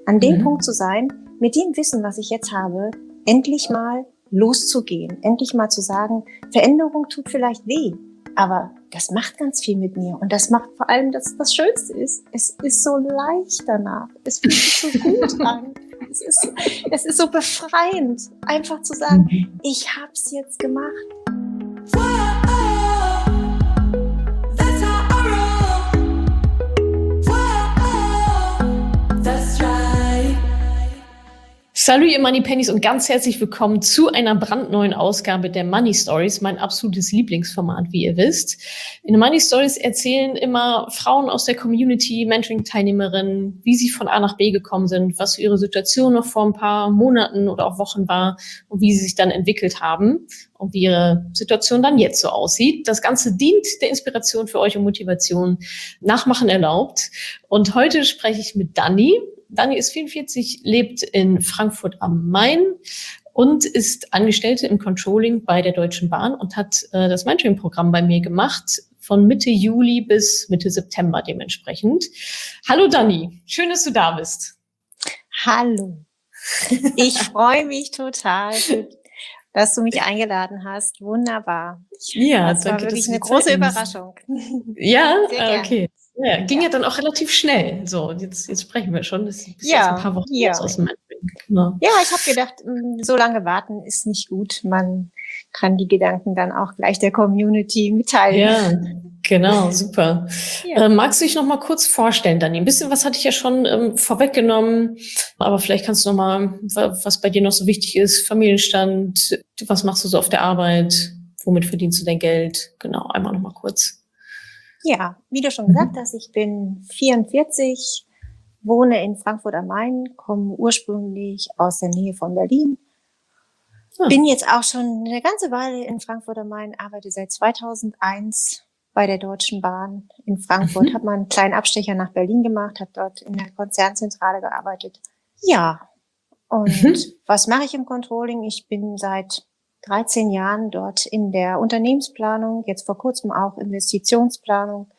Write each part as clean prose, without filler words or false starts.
an dem Punkt zu sein, mit dem Wissen, was ich jetzt habe, endlich mal loszugehen, endlich mal zu sagen, Veränderung tut vielleicht weh, aber das macht ganz viel mit mir. Und das macht vor allem, dass das Schönste ist, es ist so leicht danach. Es fühlt sich so gut an. Es ist so befreiend, einfach zu sagen, ich hab's jetzt gemacht. Salut ihr Money Pennies und ganz herzlich willkommen zu einer brandneuen Ausgabe der Money Stories, mein absolutes Lieblingsformat, wie ihr wisst. In den Money Stories erzählen immer Frauen aus der Community, Mentoring-Teilnehmerinnen, wie sie von A nach B gekommen sind, was ihre Situation noch vor ein paar Monaten oder auch Wochen war und wie sie sich dann entwickelt haben und wie ihre Situation dann jetzt so aussieht. Das Ganze dient der Inspiration für euch und Motivation. Nachmachen erlaubt. Und heute spreche ich mit Dani. Dani ist 44, lebt in Frankfurt am Main und ist Angestellte im Controlling bei der Deutschen Bahn und hat das Mentoring-Programm bei mir gemacht, von Mitte Juli bis Mitte September dementsprechend. Hallo Dani, schön, dass du da bist. Hallo, ich freue mich total, dass du mich eingeladen hast. Wunderbar. Ja, das war wirklich eine große Überraschung. Ja, okay. Ja, ging ja dann auch relativ schnell. So, jetzt sprechen wir schon. Das ist jetzt ein paar Wochen aus dem Mentoring. Genau. Ja, ich habe gedacht, so lange warten ist nicht gut. Man kann die Gedanken dann auch gleich der Community mitteilen. Ja, genau, super. Ja. Magst du dich noch mal kurz vorstellen, Dani? Ein bisschen was hatte ich ja schon vorweggenommen, aber vielleicht kannst du noch mal, was bei dir noch so wichtig ist, Familienstand, was machst du so auf der Arbeit, womit verdienst du dein Geld? Genau, einmal noch mal kurz. Ja, wie du schon gesagt hast, ich bin 44, wohne in Frankfurt am Main, komme ursprünglich aus der Nähe von Berlin. Bin jetzt auch schon eine ganze Weile in Frankfurt am Main, arbeite seit 2001 bei der Deutschen Bahn in Frankfurt, habe mal einen kleinen Abstecher nach Berlin gemacht, habe dort in der Konzernzentrale gearbeitet. Ja, und was mache ich im Controlling? Ich bin seit 13 Jahren dort in der Unternehmensplanung, jetzt vor kurzem auch Investitionsplanung.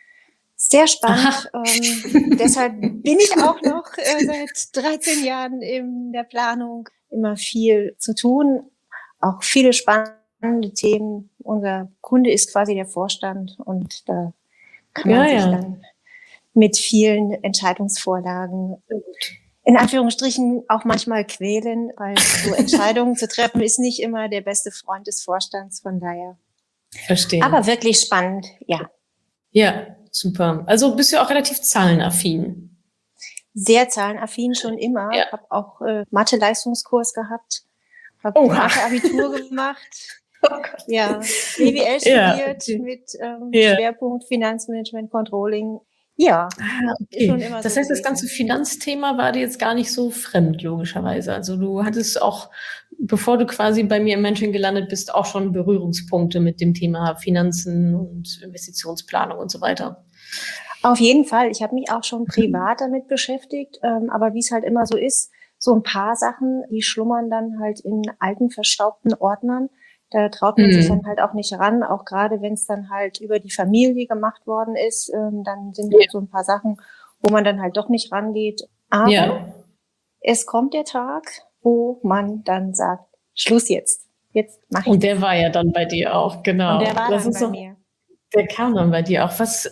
Sehr spannend. Deshalb bin ich auch noch seit 13 Jahren in der Planung. Immer viel zu tun, auch viele spannende Themen. Unser Kunde ist quasi der Vorstand und da kann man sich dann mit vielen Entscheidungsvorlagen in Anführungsstrichen auch manchmal quälen, weil so Entscheidungen zu treffen ist nicht immer der beste Freund des Vorstands, von daher. Verstehe. Aber wirklich spannend, ja. Ja, super. Also bist du auch relativ zahlenaffin? Sehr zahlenaffin schon immer. Ja. Habe auch Mathe-Leistungskurs gehabt, habe Mathe-Abitur gemacht. Ja, BWL studiert mit Schwerpunkt Finanzmanagement, Controlling. Ja, okay. Schon immer das heißt, das ganze Finanzthema war dir jetzt gar nicht so fremd, logischerweise. Also du hattest auch, bevor du quasi bei mir im Mentoring gelandet bist, auch schon Berührungspunkte mit dem Thema Finanzen und Investitionsplanung und so weiter. Auf jeden Fall. Ich habe mich auch schon privat damit beschäftigt, aber wie es halt immer so ist, so ein paar Sachen, die schlummern dann halt in alten, verstaubten Ordnern. Da traut man sich dann halt auch nicht ran, auch gerade wenn es dann halt über die Familie gemacht worden ist, dann sind halt so ein paar Sachen, wo man dann halt doch nicht rangeht. Aber es kommt der Tag, wo man dann sagt, Schluss jetzt. Jetzt mach ich. Und der war ja dann bei dir auch, genau. Und der war dann bei mir. Der kam dann bei dir auch.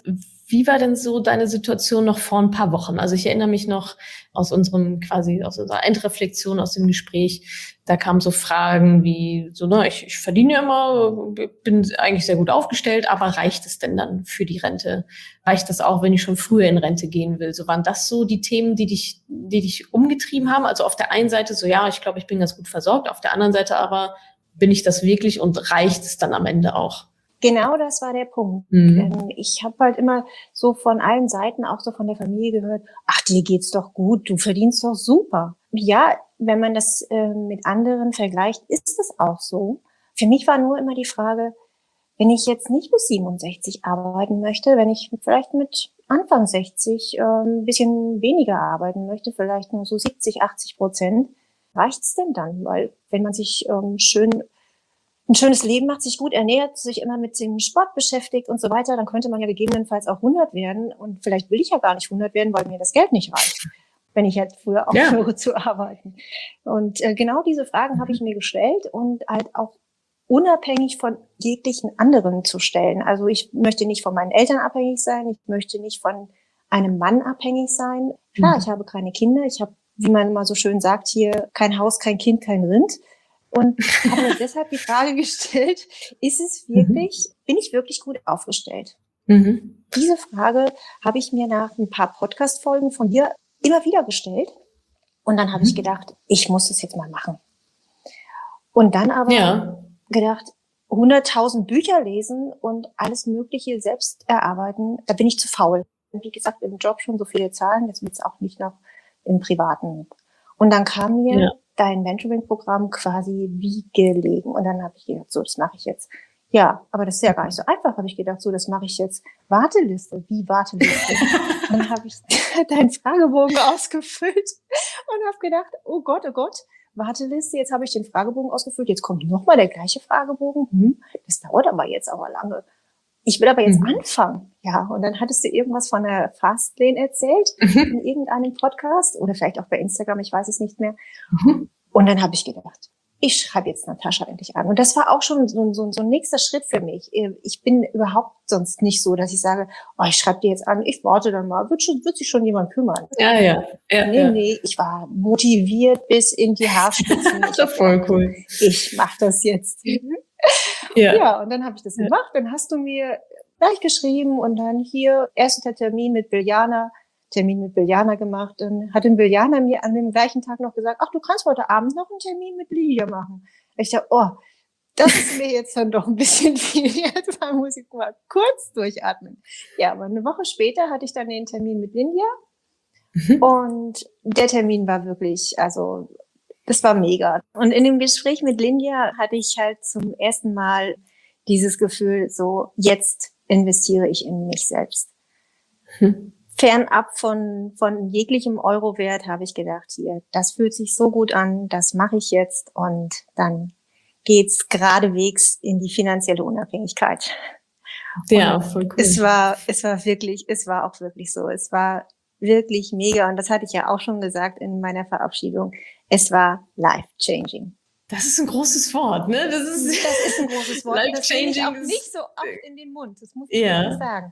Wie war denn so deine Situation noch vor ein paar Wochen? Also ich erinnere mich noch aus unserer Endreflexion, aus dem Gespräch, da kamen so Fragen wie so, ich verdiene ja immer, bin eigentlich sehr gut aufgestellt, aber reicht es denn dann für die Rente? Reicht das auch, wenn ich schon früher in Rente gehen will? So waren das so die Themen, die dich umgetrieben haben? Also auf der einen Seite so, ja, ich glaube, ich bin ganz gut versorgt, auf der anderen Seite aber, bin ich das wirklich und reicht es dann am Ende auch? Genau, das war der Punkt. Ich habe halt immer so von allen Seiten, auch so von der Familie gehört, ach, dir geht's doch gut, du verdienst doch super. Ja, wenn man das mit anderen vergleicht, ist das auch so. Für mich war nur immer die Frage, wenn ich jetzt nicht bis 67 arbeiten möchte, wenn ich vielleicht mit Anfang 60 ein bisschen weniger arbeiten möchte, vielleicht nur so 70-80%, reicht's denn dann? Weil wenn man sich ein schönes Leben macht, sich gut ernährt, sich immer mit dem Sport beschäftigt und so weiter, dann könnte man ja gegebenenfalls auch 100 werden. Und vielleicht will ich ja gar nicht 100 werden, weil mir das Geld nicht reicht. wenn ich halt früher aufhöre zu arbeiten? Und genau diese Fragen habe ich mir gestellt und halt auch unabhängig von jeglichen anderen zu stellen. Also ich möchte nicht von meinen Eltern abhängig sein, ich möchte nicht von einem Mann abhängig sein. Klar, ich habe keine Kinder, ich habe, wie man immer so schön sagt, hier kein Haus, kein Kind, kein Rind. Und habe mir deshalb die Frage gestellt, bin ich wirklich gut aufgestellt? Diese Frage habe ich mir nach ein paar Podcast-Folgen von dir immer wieder gestellt. Und dann habe ich gedacht, ich muss das jetzt mal machen. Und dann aber gedacht, 100.000 Bücher lesen und alles Mögliche selbst erarbeiten, da bin ich zu faul. Wie gesagt, im Job schon so viele Zahlen, jetzt wird's auch nicht noch im Privaten. Und dann kam mir dein Mentoring-Programm quasi wie gelegen. Und dann habe ich gedacht, so, das mache ich jetzt. Ja, aber das ist ja gar nicht so einfach, habe ich gedacht, so, das mache ich jetzt. Warteliste, wie Warteliste? Dann habe ich deinen Fragebogen ausgefüllt und habe gedacht, oh Gott, Warteliste, jetzt habe ich den Fragebogen ausgefüllt, jetzt kommt nochmal der gleiche Fragebogen. Das dauert aber jetzt aber lange. Ich will aber jetzt anfangen. Ja, und dann hattest du irgendwas von der Fastlane erzählt in irgendeinem Podcast oder vielleicht auch bei Instagram, ich weiß es nicht mehr. Und dann habe ich gedacht, ich schreibe jetzt Natascha endlich an. Und das war auch schon so ein nächster Schritt für mich. Ich bin überhaupt sonst nicht so, dass ich sage, oh, ich schreibe dir jetzt an, ich warte dann mal, wird sich schon jemand kümmern. Nee, ich war motiviert bis in die Haarspitzen. Das ist voll cool. Ich mache das jetzt. Ja, und dann habe ich das gemacht. Dann hast du mir gleich geschrieben und dann hier erster Termin mit Biljana gemacht. Dann hat den Biljana mir an dem gleichen Tag noch gesagt, ach, du kannst heute Abend noch einen Termin mit Lilia machen. Ich dachte, oh, das ist mir jetzt dann doch ein bisschen viel. Jetzt muss ich mal kurz durchatmen. Ja, aber eine Woche später hatte ich dann den Termin mit Lilia. Und der Termin war wirklich, also das war mega. Und in dem Gespräch mit Lilia hatte ich halt zum ersten Mal dieses Gefühl, so jetzt investiere ich in mich selbst. Fernab von jeglichem Eurowert habe ich gedacht, hier, das fühlt sich so gut an, das mache ich jetzt und dann geht's geradewegs in die finanzielle Unabhängigkeit. Ja, voll cool. Es war auch wirklich so. Es war wirklich mega und das hatte ich ja auch schon gesagt in meiner Verabschiedung. Es war life-changing. Das ist ein großes Wort, ne? Das ist ein großes Wort. Das nehme ich auch nicht so oft in den Mund. Das muss ich wirklich sagen.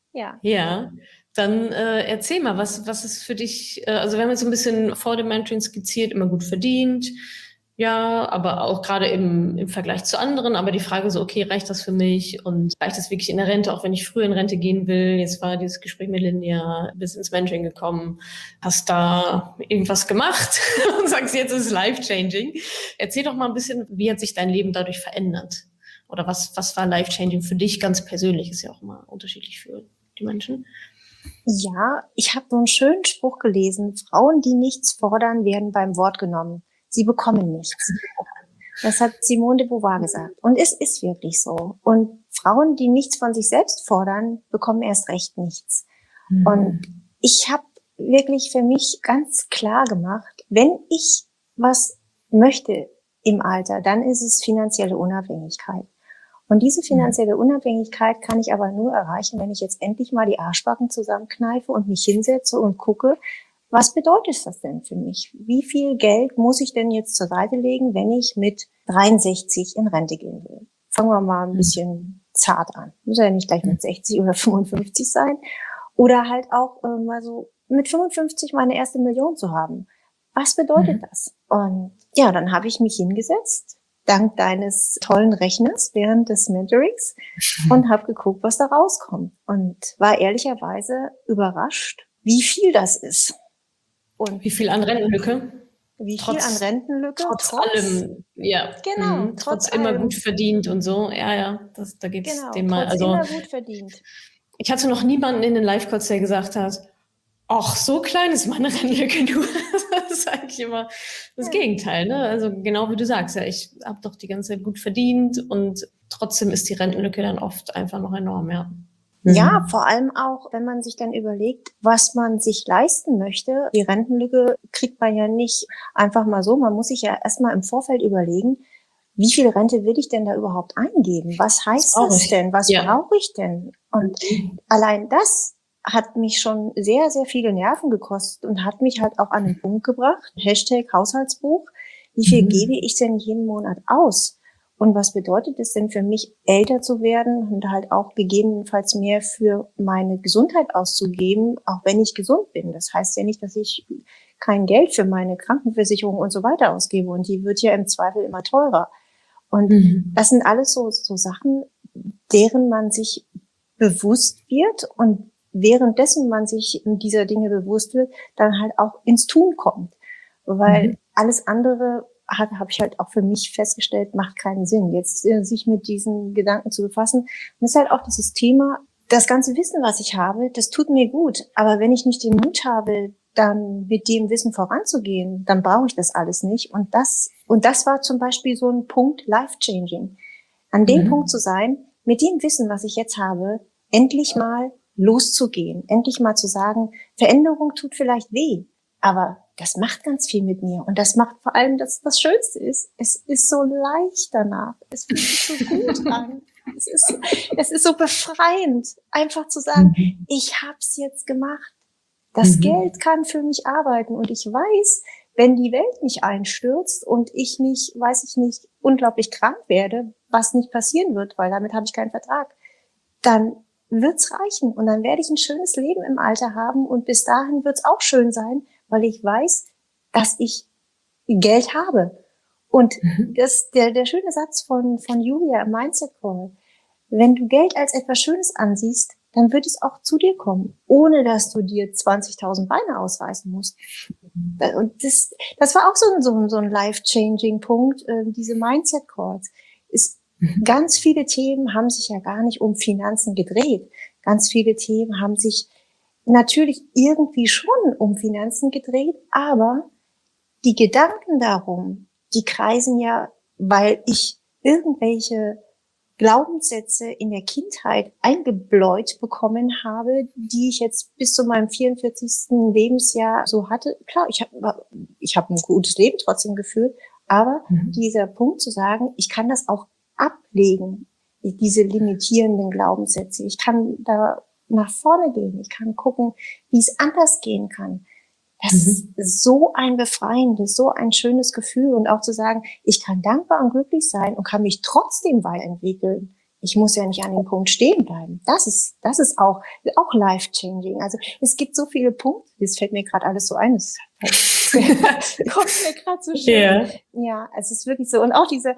Ja. Dann erzähl mal, was ist für dich, also wir haben jetzt so ein bisschen vor dem Mentoring skizziert, immer gut verdient, ja, aber auch gerade im Vergleich zu anderen, aber die Frage so, okay, reicht das für mich und reicht das wirklich in der Rente, auch wenn ich früher in Rente gehen will? Jetzt war dieses Gespräch mit Lilia, bist ins Mentoring gekommen, hast da irgendwas gemacht und sagst, jetzt ist es life-changing. Erzähl doch mal ein bisschen, wie hat sich dein Leben dadurch verändert? Oder was war life-changing für dich ganz persönlich? Ist ja auch immer unterschiedlich für die Menschen. Ja, ich habe so einen schönen Spruch gelesen. Frauen, die nichts fordern, werden beim Wort genommen. Sie bekommen nichts. Das hat Simone de Beauvoir gesagt. Und es ist wirklich so. Und Frauen, die nichts von sich selbst fordern, bekommen erst recht nichts. Und ich habe wirklich für mich ganz klar gemacht, wenn ich was möchte im Alter, dann ist es finanzielle Unabhängigkeit. Und diese finanzielle Unabhängigkeit kann ich aber nur erreichen, wenn ich jetzt endlich mal die Arschbacken zusammenkneife und mich hinsetze und gucke, was bedeutet das denn für mich? Wie viel Geld muss ich denn jetzt zur Seite legen, wenn ich mit 63 in Rente gehen will? Fangen wir mal ein bisschen zart an. Muss ja nicht gleich mit 60 oder 55 sein. Oder halt auch mal so mit 55 meine erste Million zu haben. Was bedeutet das? Und ja, dann habe ich mich hingesetzt, dank deines tollen Rechners während des Mentorings und habe geguckt, was da rauskommt. Und war ehrlicherweise überrascht, wie viel das ist. Und wie viel an Rentenlücke? Trotz Trotz allem, ja. Genau. Trotz immer gut verdient und so. Ja. Da geht's dem mal. Also, immer gut verdient. Ich hatte noch niemanden in den Live-Calls, der gesagt hat, ach, so klein ist meine Rentenlücke nur. Das ist eigentlich immer das Gegenteil, ne? Also genau wie du sagst, ja, ich habe doch die ganze Zeit gut verdient und trotzdem ist die Rentenlücke dann oft einfach noch enorm, ja. Ja, vor allem auch, wenn man sich dann überlegt, was man sich leisten möchte. Die Rentenlücke kriegt man ja nicht einfach mal so. Man muss sich ja erstmal im Vorfeld überlegen, wie viel Rente will ich denn da überhaupt eingeben? Was heißt das denn? Was brauche ich denn? Und allein das hat mich schon sehr, sehr viele Nerven gekostet und hat mich halt auch an den Punkt gebracht, Haushaltsbuch, wie viel gebe ich denn jeden Monat aus? Und was bedeutet es denn für mich, älter zu werden und halt auch gegebenenfalls mehr für meine Gesundheit auszugeben, auch wenn ich gesund bin? Das heißt ja nicht, dass ich kein Geld für meine Krankenversicherung und so weiter ausgebe. Und die wird ja im Zweifel immer teurer. Und das sind alles so Sachen, deren man sich bewusst wird und währenddessen man sich dieser Dinge bewusst wird, dann halt auch ins Tun kommt. Weil alles andere habe ich halt auch für mich festgestellt, macht keinen Sinn. Jetzt sich mit diesen Gedanken zu befassen. Und das ist halt auch dieses Thema, das ganze Wissen, was ich habe, das tut mir gut. Aber wenn ich nicht den Mut habe, dann mit dem Wissen voranzugehen, dann brauche ich das alles nicht. Und das war zum Beispiel so ein Punkt, life-changing. An dem Punkt zu sein, mit dem Wissen, was ich jetzt habe, endlich mal loszugehen, endlich mal zu sagen, Veränderung tut vielleicht weh, aber das macht ganz viel mit mir. Und das macht vor allem, das Schönste ist, es ist so leicht danach. Es fühlt sich so gut an. Es ist so befreiend, einfach zu sagen, ich hab's jetzt gemacht. Das Geld kann für mich arbeiten. Und ich weiß, wenn die Welt nicht einstürzt und ich nicht, unglaublich krank werde, was nicht passieren wird, weil damit habe ich keinen Vertrag, dann wird's reichen. Und dann werde ich ein schönes Leben im Alter haben. Und bis dahin wird's auch schön sein, weil ich weiß, dass ich Geld habe. Und der schöne Satz von Julia im Mindset Call, wenn du Geld als etwas Schönes ansiehst, dann wird es auch zu dir kommen, ohne dass du dir 20.000 Beine ausreißen musst. Und das war auch so ein life-changing Punkt, diese Mindset Calls. Ganz viele Themen haben sich ja gar nicht um Finanzen gedreht. Ganz viele Themen haben sich natürlich irgendwie schon um Finanzen gedreht, aber die Gedanken darum, die kreisen ja, weil ich irgendwelche Glaubenssätze in der Kindheit eingebläut bekommen habe, die ich jetzt bis zu meinem 44. Lebensjahr so hatte. Klar, ich hab ein gutes Leben trotzdem geführt, aber dieser Punkt zu sagen, ich kann das auch ablegen, diese limitierenden Glaubenssätze. Ich kann da nach vorne gehen. Ich kann gucken, wie es anders gehen kann. Das ist so ein befreiendes, so ein schönes Gefühl. Und auch zu sagen, ich kann dankbar und glücklich sein und kann mich trotzdem weiterentwickeln. Ich muss ja nicht an dem Punkt stehen bleiben. Das ist auch life-changing. Also es gibt so viele Punkte. Das fällt mir gerade alles so ein. Das kommt mir gerade so schön. Yeah. Ja, es ist wirklich so. Und auch diese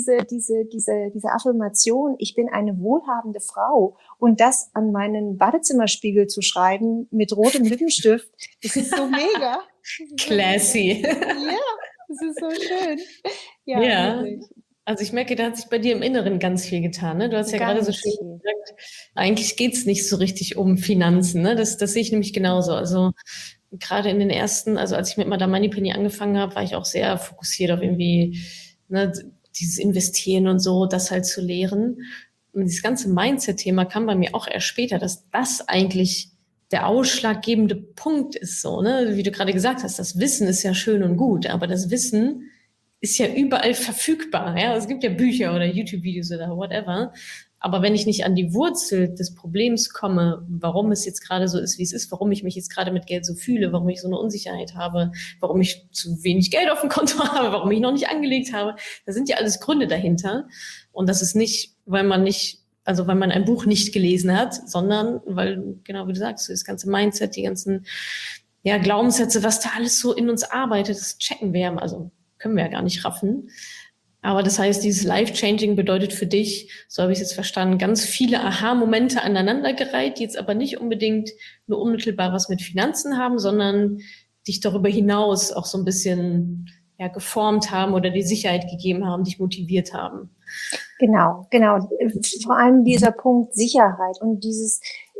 Affirmation, ich bin eine wohlhabende Frau. Und das an meinen Badezimmerspiegel zu schreiben mit rotem Lippenstift, das ist so mega. Classy. Ja, das ist so schön. Ja, wirklich. Also ich merke, da hat sich bei dir im Inneren ganz viel getan. Ne? Du hast ja gerade so schön gesagt, eigentlich geht's nicht so richtig um Finanzen. Ne? Das sehe ich nämlich genauso. Also gerade in den ersten, also als ich mit Madame Moneypenny angefangen habe, war ich auch sehr fokussiert auf irgendwie dieses Investieren und so, das halt zu lehren. Und dieses ganze Mindset-Thema kam bei mir auch erst später, dass das eigentlich der ausschlaggebende Punkt ist. So, ne? Wie du gerade gesagt hast, das Wissen ist ja schön und gut, aber das Wissen ist ja überall verfügbar. Ja? Es gibt ja Bücher oder YouTube-Videos oder whatever. Aber wenn ich nicht an die Wurzel des Problems komme, warum es jetzt gerade so ist, wie es ist, warum ich mich jetzt gerade mit Geld so fühle, warum ich so eine Unsicherheit habe, warum ich zu wenig Geld auf dem Konto habe, warum ich noch nicht angelegt habe, da sind ja alles Gründe dahinter. Und das ist nicht, weil man ein Buch nicht gelesen hat, sondern weil, genau wie du sagst, das ganze Mindset, die ganzen Glaubenssätze, was da alles so in uns arbeitet, das checken wir, also können wir ja gar nicht raffen. Aber das heißt, dieses Life-Changing bedeutet für dich, so habe ich es jetzt verstanden, ganz viele Aha-Momente aneinandergereiht, die jetzt aber nicht unbedingt nur unmittelbar was mit Finanzen haben, sondern dich darüber hinaus auch so ein bisschen geformt haben oder die Sicherheit gegeben haben, dich motiviert haben. Genau. Vor allem dieser Punkt Sicherheit und dieses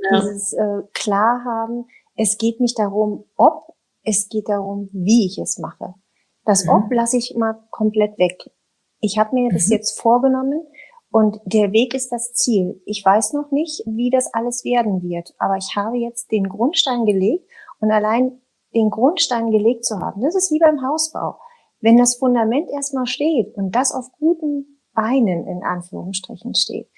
Klarhaben. Es geht nicht darum, ob, es geht darum, wie ich es mache. Das Ob lasse ich mal komplett weg. Ich habe mir das jetzt vorgenommen und der Weg ist das Ziel. Ich weiß noch nicht, wie das alles werden wird, aber ich habe jetzt den Grundstein gelegt und allein den Grundstein gelegt zu haben, das ist wie beim Hausbau. Wenn das Fundament erstmal steht und das auf guten Beinen in Anführungsstrichen steht,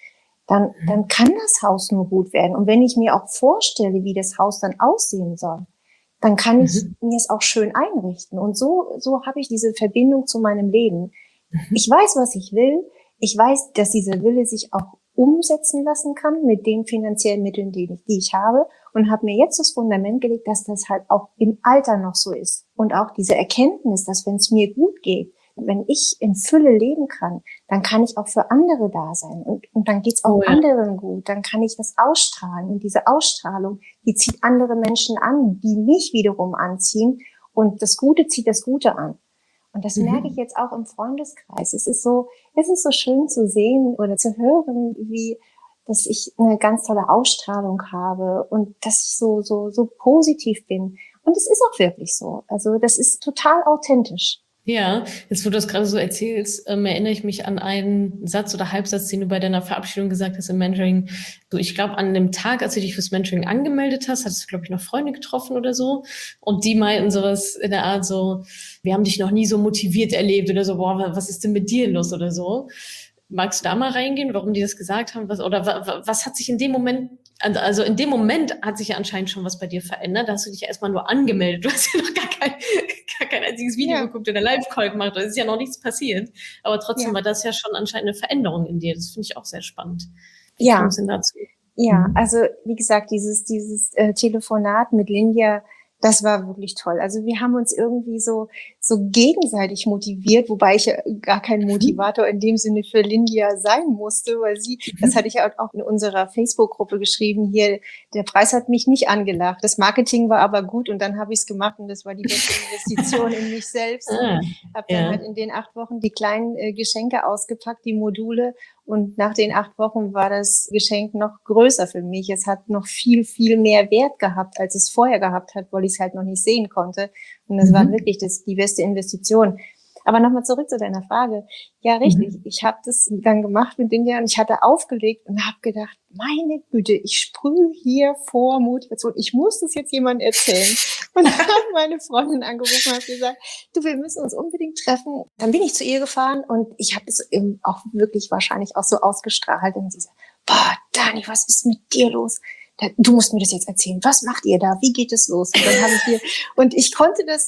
dann kann das Haus nur gut werden. Und wenn ich mir auch vorstelle, wie das Haus dann aussehen soll, dann kann ich mir es auch schön einrichten. Und so habe ich diese Verbindung zu meinem Leben. Ich weiß, was ich will. Ich weiß, dass dieser Wille sich auch umsetzen lassen kann mit den finanziellen Mitteln, die ich habe, und habe mir jetzt das Fundament gelegt, dass das halt auch im Alter noch so ist. Und auch diese Erkenntnis, dass wenn es mir gut geht, wenn ich in Fülle leben kann, dann kann ich auch für andere da sein. Und dann geht's auch anderen gut. Dann kann ich das ausstrahlen. Und diese Ausstrahlung, die zieht andere Menschen an, die mich wiederum anziehen. Und das Gute zieht das Gute an. Und das merke ich jetzt auch im Freundeskreis. Es ist so schön zu sehen oder zu hören, dass ich eine ganz tolle Ausstrahlung habe und dass ich so positiv bin. Und es ist auch wirklich so. Also das ist total authentisch. Ja, jetzt wo du das gerade so erzählst, erinnere ich mich an einen Satz oder Halbsatz, den du bei deiner Verabschiedung gesagt hast im Mentoring. So, ich glaube, an dem Tag, als du dich fürs Mentoring angemeldet hast, hattest du, glaube ich, noch Freunde getroffen oder so. Und die meinten sowas in der Art so, wir haben dich noch nie so motiviert erlebt oder so, boah, was ist denn mit dir los oder so. Magst du da mal reingehen, warum die das gesagt haben? Was hat sich in dem Moment, also in dem Moment hat sich ja anscheinend schon was bei dir verändert. Da hast du dich ja erstmal nur angemeldet. Du hast ja noch gar kein einziges Video geguckt oder Live-Call gemacht. Da ist ja noch nichts passiert. Aber trotzdem war das ja schon anscheinend eine Veränderung in dir. Das finde ich auch sehr spannend. Wie kam es denn dazu? Ja, also wie gesagt, dieses Telefonat mit Lindia, das war wirklich toll. Also wir haben uns irgendwie so gegenseitig motiviert, wobei ich ja gar kein Motivator in dem Sinne für Lindia sein musste, weil das hatte ich ja auch in unserer Facebook-Gruppe geschrieben, hier, der Preis hat mich nicht angelacht. Das Marketing war aber gut und dann habe ich es gemacht und das war die beste Investition in mich selbst. Habe dann halt in den 8 Wochen die kleinen Geschenke ausgepackt, die Module. Und nach den 8 Wochen war das Geschenk noch größer für mich. Es hat noch viel, viel mehr Wert gehabt, als es vorher gehabt hat, weil ich es halt noch nicht sehen konnte. Und das war wirklich die beste Investition. Aber nochmal zurück zu deiner Frage. Ja, richtig. Ich habe das dann gemacht mit Lindia und ich hatte aufgelegt und habe gedacht, meine Güte, ich sprühe hier vor Motivation. Ich muss das jetzt jemandem erzählen. Und dann hat meine Freundin angerufen und hat gesagt, du, wir müssen uns unbedingt treffen. Dann bin ich zu ihr gefahren und ich habe es eben auch wirklich wahrscheinlich auch so ausgestrahlt. Und sie sagt, boah, Dani, was ist mit dir los? Du musst mir das jetzt erzählen. Was macht ihr da? Wie geht es los? Und dann habe ich konnte das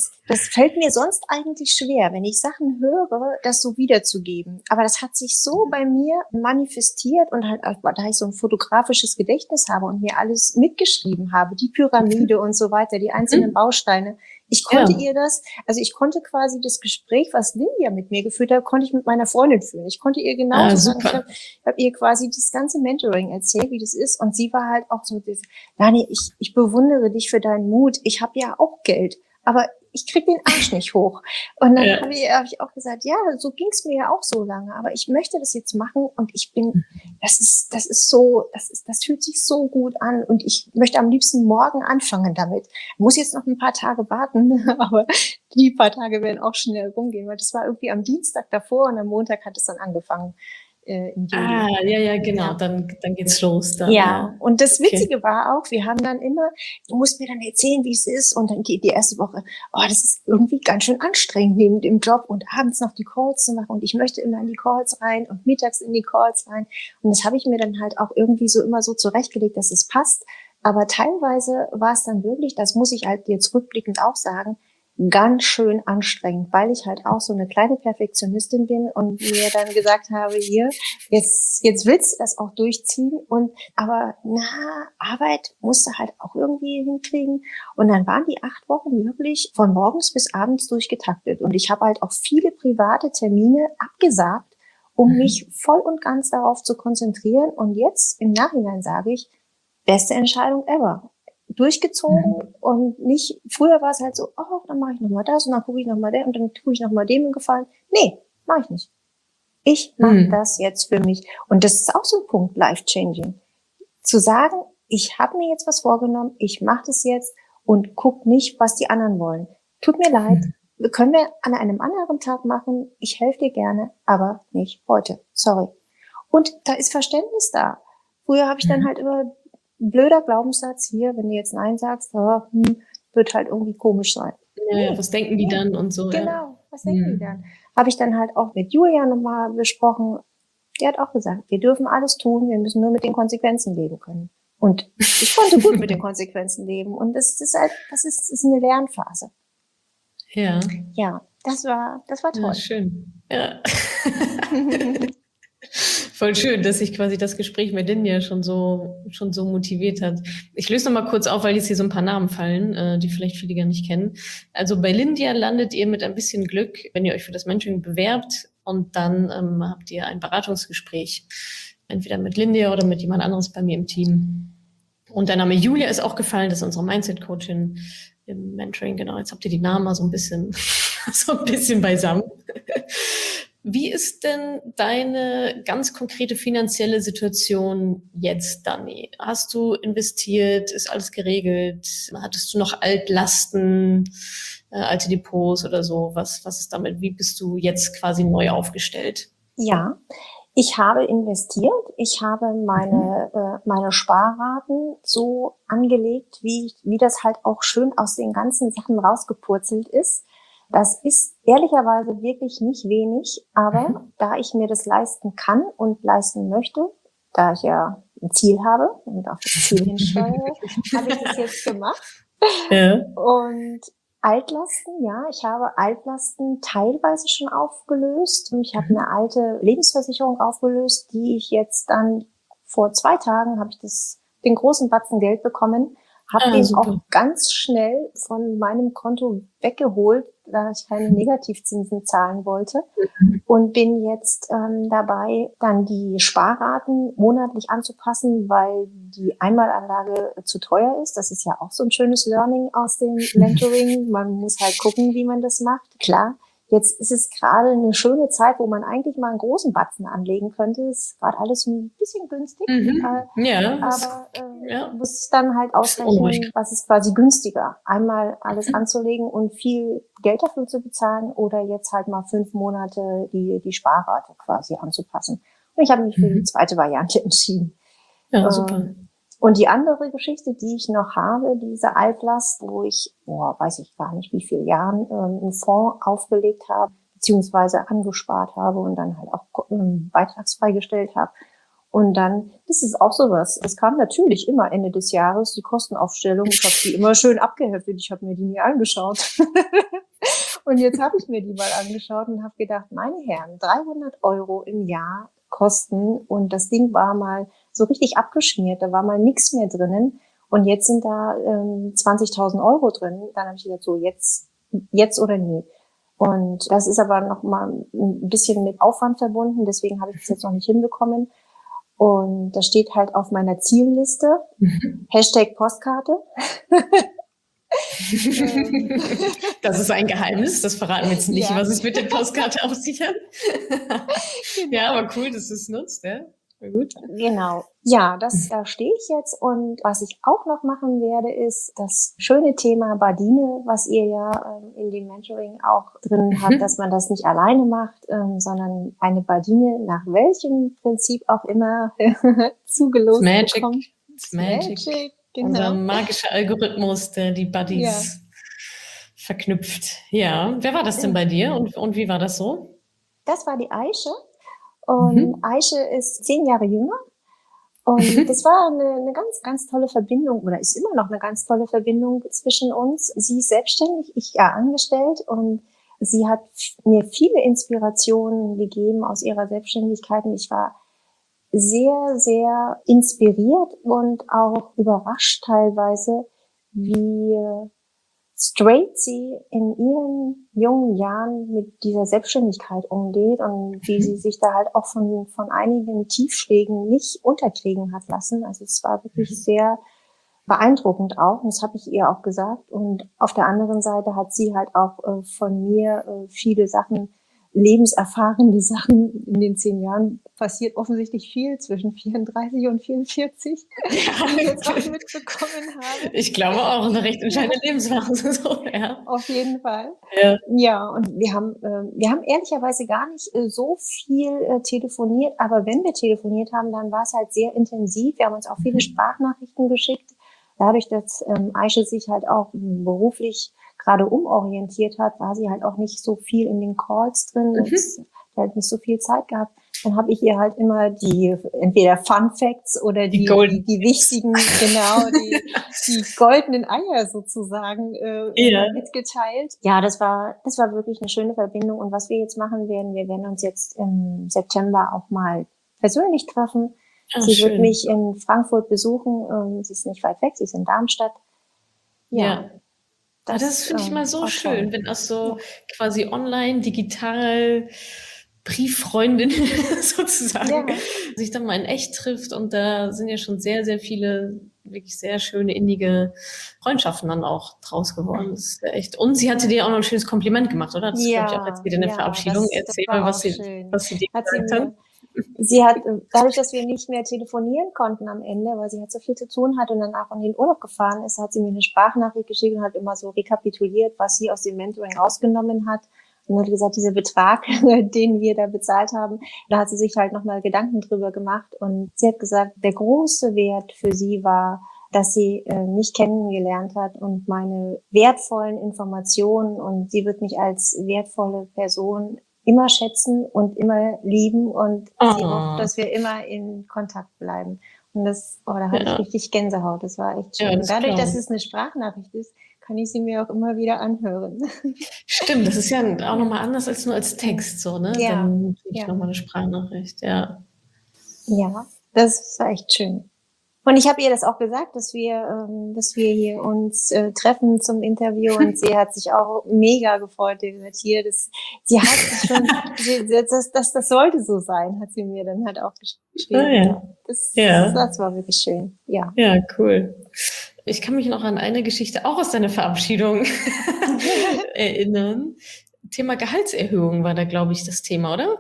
fällt mir sonst eigentlich schwer, wenn ich Sachen höre, das so wiederzugeben. Aber das hat sich so bei mir manifestiert und halt, da ich so ein fotografisches Gedächtnis habe und mir alles mitgeschrieben habe, die Pyramide und so weiter, die einzelnen Bausteine. Ich konnte ich konnte quasi das Gespräch, was Lindia mit mir geführt hat, konnte ich mit meiner Freundin führen. Ich konnte ihr genauso sagen, ich hab ihr quasi das ganze Mentoring erzählt, wie das ist. Und sie war halt auch so, Dani, ich bewundere dich für deinen Mut. Ich habe ja auch Geld, aber ich krieg den Arsch nicht hoch. Und dann habe ich auch gesagt, ja, so ging's mir ja auch so lange, aber ich möchte das jetzt machen und das fühlt sich so gut an und ich möchte am liebsten morgen anfangen damit. Ich muss jetzt noch ein paar Tage warten, aber die paar Tage werden auch schnell rumgehen, weil das war irgendwie am Dienstag davor und am Montag hat es dann angefangen. Im Juli. Ja, genau. Dann geht's los. Und das Witzige war auch, wir haben dann immer, du musst mir dann erzählen, wie es ist. Und dann die erste Woche, das ist irgendwie ganz schön anstrengend neben dem Job und abends noch die Calls zu machen. Und ich möchte immer in die Calls rein und mittags in die Calls rein. Und das habe ich mir dann halt auch irgendwie immer so zurechtgelegt, dass es passt. Aber teilweise war es dann wirklich, das muss ich halt jetzt rückblickend auch sagen, ganz schön anstrengend, weil ich halt auch so eine kleine Perfektionistin bin und mir dann gesagt habe, hier, jetzt willst du das auch durchziehen aber Arbeit musst du halt auch irgendwie hinkriegen. Und dann waren die 8 Wochen wirklich von morgens bis abends durchgetaktet und ich habe halt auch viele private Termine abgesagt, um mich voll und ganz darauf zu konzentrieren. Und jetzt im Nachhinein sage ich, beste Entscheidung ever. Durchgezogen und nicht, früher war es halt so, dann mache ich nochmal das und dann gucke ich nochmal der und dann tue ich nochmal dem einen Gefallen. Nee, mache ich nicht. Ich mache das jetzt für mich. Und das ist auch so ein Punkt, life-changing. Zu sagen, ich habe mir jetzt was vorgenommen, ich mache das jetzt und guck nicht, was die anderen wollen. Tut mir leid, können wir an einem anderen Tag machen, ich helfe dir gerne, aber nicht heute. Sorry. Und da ist Verständnis da. Früher habe ich dann halt immer blöder Glaubenssatz hier, wenn du jetzt Nein sagst, wird halt irgendwie komisch sein. Ja, was denken die dann und so. Genau, was denken die dann? Habe ich dann halt auch mit Julia nochmal besprochen, Der hat auch gesagt, wir dürfen alles tun, wir müssen nur mit den Konsequenzen leben können. Und ich konnte gut mit den Konsequenzen leben. Und das ist eine Lernphase. Ja. Ja, das war toll. Ja, schön. Ja. Voll schön, dass sich quasi das Gespräch mit Lindia schon so motiviert hat. Ich löse noch mal kurz auf, weil jetzt hier so ein paar Namen fallen, die vielleicht viele gar nicht kennen. Also bei Lindia landet ihr mit ein bisschen Glück, wenn ihr euch für das Mentoring bewerbt und dann habt ihr ein Beratungsgespräch. Entweder mit Lindia oder mit jemand anderes bei mir im Team. Und der Name Julia ist auch gefallen, das ist unsere Mindset-Coachin im Mentoring. Genau, jetzt habt ihr die Namen mal so ein bisschen beisammen. Wie ist denn deine ganz konkrete finanzielle Situation jetzt, Dani? Hast du investiert? Ist alles geregelt? Hattest du noch Altlasten, alte Depots oder so? Was ist damit? Wie bist du jetzt quasi neu aufgestellt? Ja, ich habe investiert. Ich habe meine Sparraten so angelegt, wie das halt auch schön aus den ganzen Sachen rausgepurzelt ist. Das ist ehrlicherweise wirklich nicht wenig, aber da ich mir das leisten kann und leisten möchte, da ich ja ein Ziel habe und auf das Ziel hinsteuere, habe ich das jetzt gemacht. Ja. Und Altlasten, ja, ich habe Altlasten teilweise schon aufgelöst. Ich habe eine alte Lebensversicherung aufgelöst, die ich jetzt dann vor 2 Tagen habe ich den großen Batzen Geld bekommen, habe den super auch ganz schnell von meinem Konto weggeholt, da ich keine Negativzinsen zahlen wollte und bin jetzt dabei, dann die Sparraten monatlich anzupassen, weil die Einmalanlage zu teuer ist. Das ist ja auch so ein schönes Learning aus dem Mentoring. Man muss halt gucken, wie man das macht. Klar, jetzt ist es gerade eine schöne Zeit, wo man eigentlich mal einen großen Batzen anlegen könnte. Es ist gerade alles ein bisschen günstig. Ja, aber muss dann halt ausrechnen, was ist quasi günstiger. Einmal alles anzulegen und viel Geld dafür zu bezahlen oder jetzt halt mal 5 Monate die Sparrate quasi anzupassen. Und ich habe mich für die zweite Variante entschieden. Ja, super. Und die andere Geschichte, die ich noch habe, diese Altlast, wo ich, weiß ich gar nicht wie viele Jahren, einen Fonds aufgelegt habe, beziehungsweise angespart habe und dann halt auch beitragsfrei gestellt habe. Und dann, das ist auch sowas. Es kam natürlich immer Ende des Jahres die Kostenaufstellung. Ich habe die immer schön abgeheftet. Ich habe mir die nie angeschaut. Und jetzt habe ich mir die mal angeschaut und habe gedacht, meine Herren, 300 € im Jahr Kosten. Und das Ding war mal so richtig abgeschmiert. Da war mal nichts mehr drinnen. Und jetzt sind da 20.000 € drin. Dann habe ich gedacht, so jetzt oder nie. Und das ist aber noch mal ein bisschen mit Aufwand verbunden. Deswegen habe ich das jetzt noch nicht hinbekommen. Und das steht halt auf meiner Zielliste. #Postkarte. Das ist ein Geheimnis, das verraten wir jetzt nicht, was es mit der Postkarte auf sich hat. Genau. Ja, aber cool, dass du es nutzt, ja. Gut. Genau. Ja, da stehe ich jetzt. Und was ich auch noch machen werde, ist das schöne Thema Badine, was ihr ja in dem Mentoring auch drin habt, dass man das nicht alleine macht, sondern eine Badine nach welchem Prinzip auch immer zugelost bekommt. Magic. Genau. Unser magischer Algorithmus, der die Buddies verknüpft. Ja, wer war das denn bei dir und wie war das so? Das war die Aische. Und Aische ist 10 Jahre jünger. Und das war eine ganz, ganz tolle Verbindung oder ist immer noch eine ganz tolle Verbindung zwischen uns. Sie ist selbstständig, ich ja angestellt und sie hat mir viele Inspirationen gegeben aus ihrer Selbstständigkeit und ich war sehr, sehr inspiriert und auch überrascht teilweise, wie straight sie in ihren jungen Jahren mit dieser Selbstständigkeit umgeht und wie sie sich da halt auch von einigen Tiefschlägen nicht unterkriegen hat lassen. Also es war wirklich sehr beeindruckend auch und das habe ich ihr auch gesagt. Und auf der anderen Seite hat sie halt auch von mir viele Sachen, lebenserfahrene Sachen in den 10 Jahren. Passiert offensichtlich viel zwischen 34 und 44, die ich jetzt auch mitbekommen habe. Ich glaube auch, eine recht entscheidende Lebensphase. So, ja. Auf jeden Fall. Ja, ja und wir haben ehrlicherweise gar nicht so viel telefoniert, aber wenn wir telefoniert haben, dann war es halt sehr intensiv. Wir haben uns auch viele Sprachnachrichten geschickt. Dadurch, dass Aische sich halt auch beruflich gerade umorientiert hat, war sie halt auch nicht so viel in den Calls drin. Hat halt nicht so viel Zeit gehabt. dann habe ich ihr halt immer die entweder Fun Facts oder die wichtigen, genau, die goldenen Eier sozusagen mitgeteilt. Ja, das war wirklich eine schöne Verbindung. Und was wir jetzt machen werden, wir werden uns jetzt im September auch mal persönlich treffen. Sie wird mich in Frankfurt besuchen. Sie ist nicht weit weg, sie ist in Darmstadt. Ja. Das finde ich mal so schön, toll. Wenn das so quasi online, digital, Brieffreundin sozusagen sich dann mal in echt trifft. Und da sind ja schon sehr, sehr viele wirklich sehr schöne, innige Freundschaften dann auch draus geworden. Das ist ja echt. Und sie hatte dir auch noch ein schönes Kompliment gemacht, oder? Das glaube ich auch erzählt in der Verabschiedung. Erzähl mal, was sie dir gesagt hat. Sie hat, dadurch, dass wir nicht mehr telefonieren konnten am Ende, weil sie halt so viel zu tun hatte und danach in den Urlaub gefahren ist, hat sie mir eine Sprachnachricht geschickt und hat immer so rekapituliert, was sie aus dem Mentoring rausgenommen hat. Und hat gesagt, dieser Betrag, den wir da bezahlt haben, da hat sie sich halt nochmal Gedanken drüber gemacht. Und sie hat gesagt, der große Wert für sie war, dass sie mich kennengelernt hat und meine wertvollen Informationen, und sie wird mich als wertvolle Person immer schätzen und immer lieben, und sie hofft, dass wir immer in Kontakt bleiben. Und da hatte ich richtig Gänsehaut. Das war echt schön. Und dadurch, dass es eine Sprachnachricht ist, kann ich sie mir auch immer wieder anhören. Stimmt, das ist ja auch nochmal anders als nur als Text, so, ne? Ja. Dann nochmal eine Sprachnachricht, Ja, das war echt schön. Und ich habe ihr das auch gesagt, dass wir hier uns treffen zum Interview, und sie hat sich auch mega gefreut. Sie hat gesagt, sie hat sich schon, das sollte so sein, hat sie mir dann halt auch geschrieben. Das war wirklich schön. Ja, cool. Ich kann mich noch an eine Geschichte auch aus deiner Verabschiedung erinnern. Thema Gehaltserhöhung war da, glaube ich, das Thema, oder?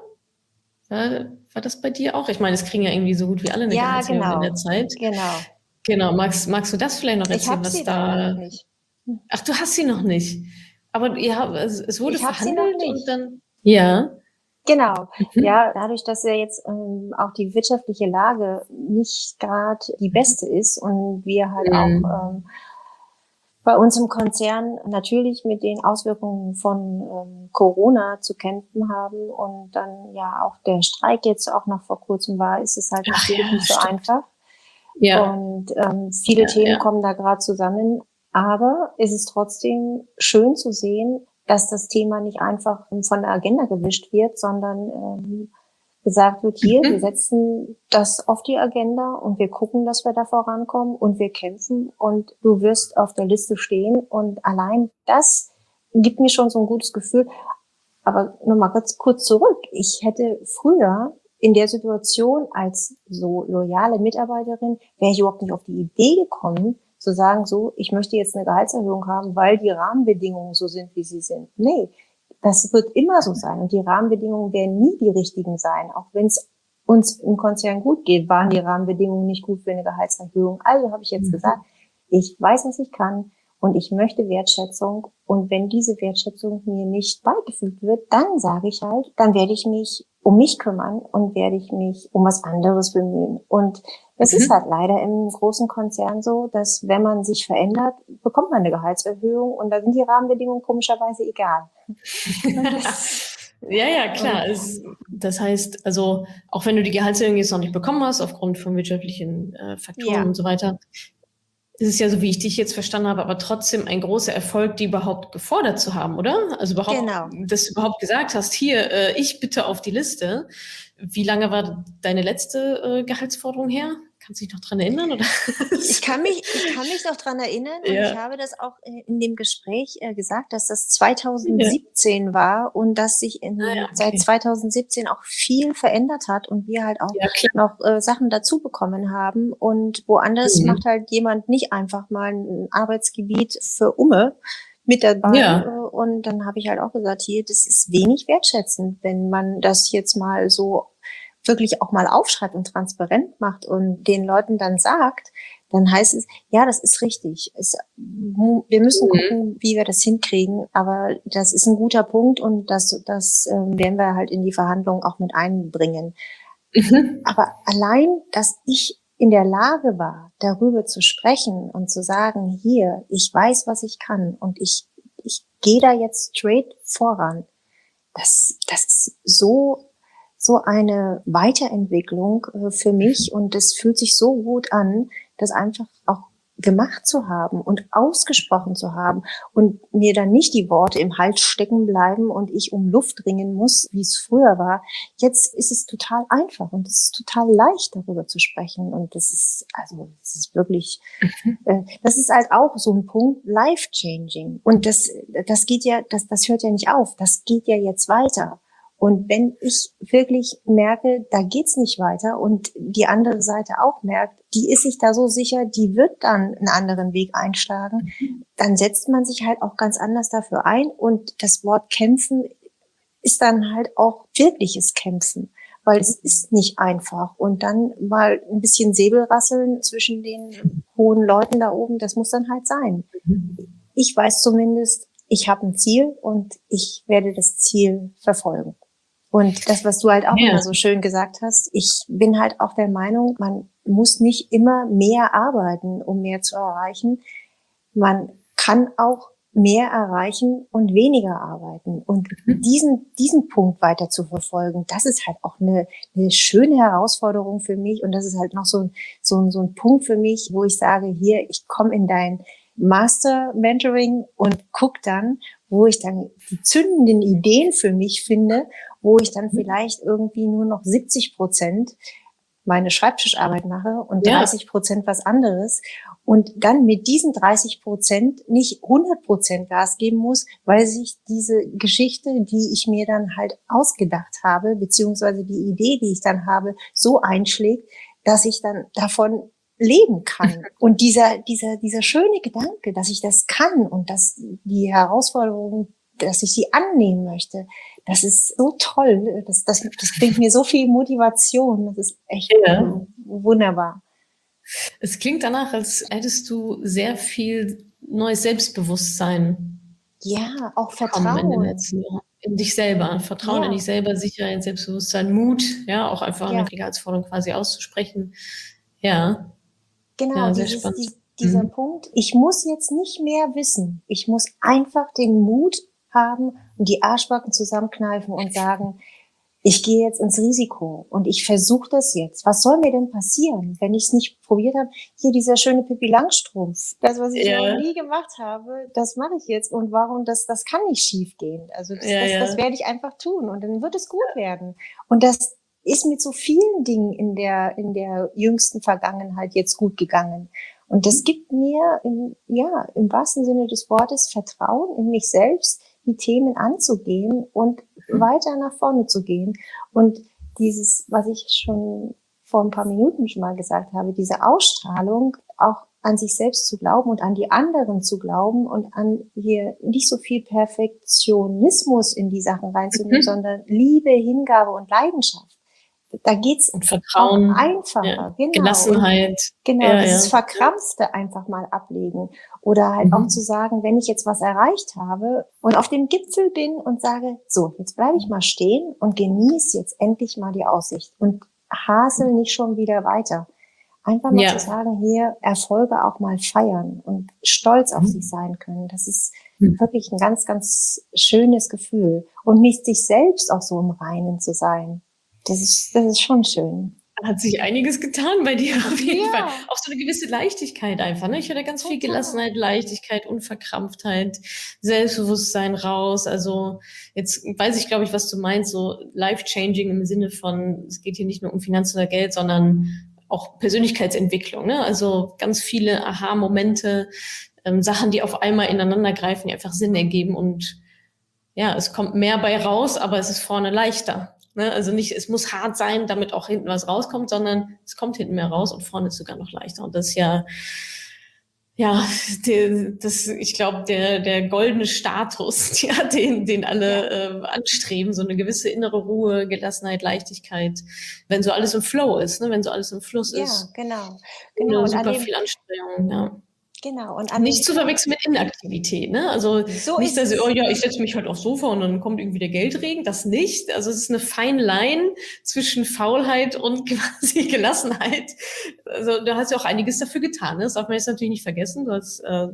War das bei dir auch? Ich meine, es kriegen ja irgendwie so gut wie alle eine Gehaltserhöhung in der Zeit. Genau. Magst du das vielleicht noch erzählen, was da? Noch nicht. Ach, du hast sie noch nicht. Aber es wurde verhandelt und dann. Ja. Genau. Ja, dadurch, dass ja jetzt auch die wirtschaftliche Lage nicht gerade die beste ist und wir halt auch bei uns im Konzern natürlich mit den Auswirkungen von Corona zu kämpfen haben und dann ja auch der Streik jetzt auch noch vor kurzem war, ist es halt natürlich nicht so einfach. Ja. Und viele Themen kommen da gerade zusammen. Aber es ist trotzdem schön zu sehen, dass das Thema nicht einfach von der Agenda gewischt wird, sondern gesagt wird, hier, wir setzen das auf die Agenda und wir gucken, dass wir da vorankommen und wir kämpfen und du wirst auf der Liste stehen. Und allein das gibt mir schon so ein gutes Gefühl. Aber nochmal kurz zurück. Ich hätte früher in der Situation als so loyale Mitarbeiterin, wäre ich überhaupt nicht auf die Idee gekommen, zu sagen, so, ich möchte jetzt eine Gehaltserhöhung haben, weil die Rahmenbedingungen so sind, wie sie sind. Nee, das wird immer so sein. Und die Rahmenbedingungen werden nie die richtigen sein. Auch wenn es uns im Konzern gut geht, waren die Rahmenbedingungen nicht gut für eine Gehaltserhöhung. Also habe ich jetzt gesagt, ich weiß, was ich kann und ich möchte Wertschätzung. Und wenn diese Wertschätzung mir nicht beigefügt wird, dann sage ich halt, dann werde ich mich um mich kümmern und werde ich mich um was anderes bemühen. Und das ist halt leider im großen Konzern so, dass wenn man sich verändert, bekommt man eine Gehaltserhöhung und da sind die Rahmenbedingungen komischerweise egal. Ja, klar. Das heißt, also auch wenn du die Gehaltserhöhung jetzt noch nicht bekommen hast, aufgrund von wirtschaftlichen Faktoren und so weiter, ist es ja, so wie ich dich jetzt verstanden habe, aber trotzdem ein großer Erfolg, die überhaupt gefordert zu haben, oder? Also dass du überhaupt gesagt hast, hier, ich bitte auf die Liste. Wie lange war deine letzte Gehaltsforderung her? Kannst du dich noch dran erinnern? Oder? Ich kann mich noch dran erinnern und ich habe das auch in dem Gespräch gesagt, dass das 2017 war und dass sich seit 2017 auch viel verändert hat und wir halt auch noch Sachen dazu bekommen haben. Und woanders macht halt jemand nicht einfach mal ein Arbeitsgebiet für Umme mit dabei. Und dann habe ich halt auch gesagt, hier, das ist wenig wertschätzend, wenn man das jetzt mal so wirklich auch mal aufschreibt und transparent macht und den Leuten dann sagt, dann heißt es, ja, das ist richtig. Wir müssen gucken, wie wir das hinkriegen, aber das ist ein guter Punkt und das werden wir halt in die Verhandlungen auch mit einbringen. Aber allein, dass ich in der Lage war, darüber zu sprechen und zu sagen, hier, ich weiß, was ich kann und ich gehe da jetzt straight voran, das ist so so eine Weiterentwicklung für mich und es fühlt sich so gut an, das einfach auch gemacht zu haben und ausgesprochen zu haben und mir dann nicht die Worte im Hals stecken bleiben und ich um Luft ringen muss, wie es früher war. Jetzt ist es total einfach und es ist total leicht, darüber zu sprechen und das ist wirklich, das ist halt auch so ein Punkt, life-changing und das geht ja, das hört ja nicht auf, das geht ja jetzt weiter. Und wenn ich wirklich merke, da geht's nicht weiter und die andere Seite auch merkt, die ist sich da so sicher, die wird dann einen anderen Weg einschlagen, dann setzt man sich halt auch ganz anders dafür ein und das Wort kämpfen ist dann halt auch wirkliches Kämpfen, weil es ist nicht einfach und dann mal ein bisschen Säbelrasseln zwischen den hohen Leuten da oben, das muss dann halt sein. Ich weiß zumindest, ich habe ein Ziel und ich werde das Ziel verfolgen. Und das, was du halt auch immer so schön gesagt hast, ich bin halt auch der Meinung, man muss nicht immer mehr arbeiten, um mehr zu erreichen. Man kann auch mehr erreichen und weniger arbeiten. Und diesen Punkt weiter zu verfolgen, das ist halt auch eine schöne Herausforderung für mich. Und das ist halt noch so ein Punkt für mich, wo ich sage, hier, ich komme in dein Master Mentoring und guck dann, wo ich dann die zündenden Ideen für mich finde, wo ich dann vielleicht irgendwie nur noch 70% meine Schreibtischarbeit mache und 30% was anderes und dann mit diesen 30% nicht 100% Gas geben muss, weil sich diese Geschichte, die ich mir dann halt ausgedacht habe, beziehungsweise die Idee, die ich dann habe, so einschlägt, dass ich dann davon leben kann. Und dieser schöne Gedanke, dass ich das kann und dass die Herausforderung, dass ich sie annehmen möchte, das ist so toll. Das bringt mir so viel Motivation. Das ist echt wunderbar. Es klingt danach, als hättest du sehr viel neues Selbstbewusstsein. Ja, auch Vertrauen. In den letzten Jahren. In dich selber. Vertrauen in dich selber, Sicherheit, Selbstbewusstsein, Mut, ja, auch einfach eine Gehaltsforderung quasi auszusprechen. Ja. Genau, ja, sehr spannend. dieser Punkt, ich muss jetzt nicht mehr wissen. Ich muss einfach den Mut haben und die Arschbacken zusammenkneifen und sagen, ich gehe jetzt ins Risiko und ich versuche das jetzt. Was soll mir denn passieren, wenn ich es nicht probiert habe? Hier dieser schöne Pippi Langstrumpf. Das, was ich noch nie gemacht habe, das mache ich jetzt. Und warum, das kann nicht schief gehen. Also das werde ich einfach tun und dann wird es gut werden. Und das ist mit so vielen Dingen in der jüngsten Vergangenheit jetzt gut gegangen. Und das gibt mir im wahrsten Sinne des Wortes Vertrauen in mich selbst, die Themen anzugehen und weiter nach vorne zu gehen. Und dieses, was ich schon vor ein paar Minuten schon mal gesagt habe, diese Ausstrahlung, auch an sich selbst zu glauben und an die anderen zu glauben und an hier nicht so viel Perfektionismus in die Sachen reinzunehmen, sondern Liebe, Hingabe und Leidenschaft. Da geht's und Vertrauen, auch einfacher. Genau. Gelassenheit. Genau, dieses Verkrampfte einfach mal ablegen. Oder halt auch zu sagen, wenn ich jetzt was erreicht habe und auf dem Gipfel bin und sage, so, jetzt bleibe ich mal stehen und genieße jetzt endlich mal die Aussicht und hasel nicht schon wieder weiter. Einfach mal zu sagen, hier Erfolge auch mal feiern und stolz auf sich sein können. Das ist wirklich ein ganz, ganz schönes Gefühl. Und mit sich selbst auch so im Reinen zu sein. Das ist schon schön. Hat sich einiges getan bei dir auf jeden Fall. Auch so eine gewisse Leichtigkeit einfach, ne? Ich hatte ganz viel Gelassenheit, Leichtigkeit, Unverkrampftheit, Selbstbewusstsein raus. Also jetzt weiß ich, glaube ich, was du meinst, so life-changing im Sinne von, es geht hier nicht nur um Finanzen oder Geld, sondern auch Persönlichkeitsentwicklung, ne? Also ganz viele Aha-Momente, Sachen, die auf einmal ineinander greifen, die einfach Sinn ergeben und ja, es kommt mehr bei raus, aber es ist vorne leichter. Ne? Also nicht, es muss hart sein, damit auch hinten was rauskommt, sondern es kommt hinten mehr raus und vorne ist sogar noch leichter. Und das ist ich glaube, der goldene Status, den alle anstreben, so eine gewisse innere Ruhe, Gelassenheit, Leichtigkeit, wenn so alles im Flow ist, ne? Wenn so alles im Fluss ist. Ja, genau. Und super viel Anstrengung, ja. Genau. Und nicht zu verwechseln mit Inaktivität, ne? Also so nicht, dass ich setze mich halt aufs Sofa und dann kommt irgendwie der Geldregen, das nicht. Also es ist eine fine Line zwischen Faulheit und quasi Gelassenheit. Also du hast ja auch einiges dafür getan, ne? Das darf man jetzt natürlich nicht vergessen. Du hast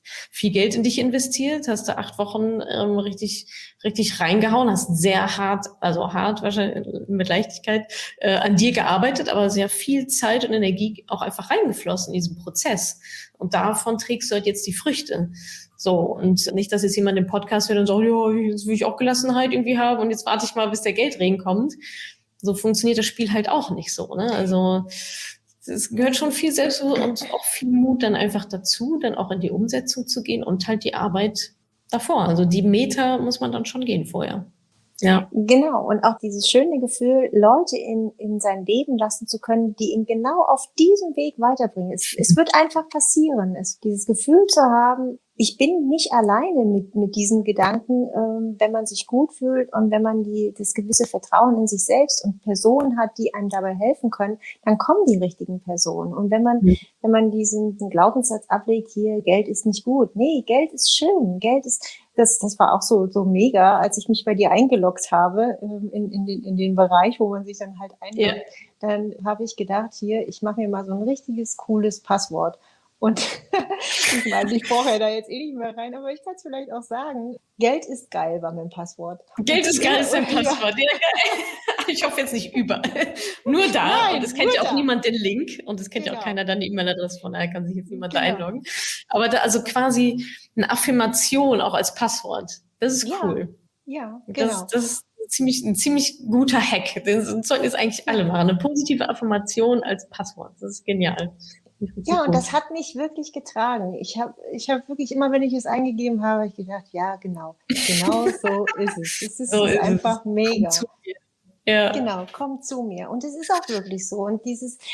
viel Geld in dich investiert, hast du 8 Wochen richtig reingehauen, hast sehr hart, also hart wahrscheinlich mit Leichtigkeit an dir gearbeitet, aber sehr viel Zeit und Energie auch einfach reingeflossen in diesen Prozess. Und davon trägst du halt jetzt die Früchte. So, und nicht, dass jetzt jemand den Podcast hört und sagt, ja, jetzt will ich auch Gelassenheit irgendwie haben und jetzt warte ich mal, bis der Geldregen kommt. So funktioniert das Spiel halt auch nicht so, ne? Also es gehört schon viel Selbstbewusstsein und auch viel Mut dann einfach dazu, dann auch in die Umsetzung zu gehen und halt die Arbeit davor. Also die Meter muss man dann schon gehen vorher. Ja. Genau. Und auch dieses schöne Gefühl, Leute in sein Leben lassen zu können, die ihn genau auf diesem Weg weiterbringen. Es wird einfach passieren. Dieses Gefühl zu haben, ich bin nicht alleine mit diesem Gedanken, wenn man sich gut fühlt und wenn man das gewisse Vertrauen in sich selbst und Personen hat, die einem dabei helfen können, dann kommen die richtigen Personen. Und wenn man diesen Glaubenssatz ablegt, hier, Geld ist nicht gut. Nee, Geld ist schön. Geld ist, das war auch so mega, als ich mich bei dir eingeloggt habe, in den Bereich, wo man sich dann halt einloggt. Ja. Dann habe ich gedacht, hier, ich mache mir mal so ein richtiges, cooles Passwort. Und ich meine, ich brauche ja da jetzt nicht mehr rein, aber ich kann es vielleicht auch sagen, Geld ist geil war mein Passwort. Geld ist geil ist dein Passwort. Ja, ich hoffe jetzt nicht überall. Nur da. Nein, und es kennt ja auch niemand den Link und es kennt ja auch keiner dann die E-Mail-Adresse, von daher kann sich jetzt niemand da einloggen. Aber da also quasi eine Affirmation auch als Passwort. Das ist cool. Ja, genau. Das ist ein ziemlich guter Hack. Den sollten jetzt eigentlich alle machen. Eine positive Affirmation als Passwort. Das ist genial. Ja, und das hat mich wirklich getragen. Ich hab wirklich immer, wenn ich es eingegeben habe, ich gedacht, ja, genau so ist es. Es ist einfach mega. Ja. Genau, komm zu mir. Und es ist auch wirklich so. Und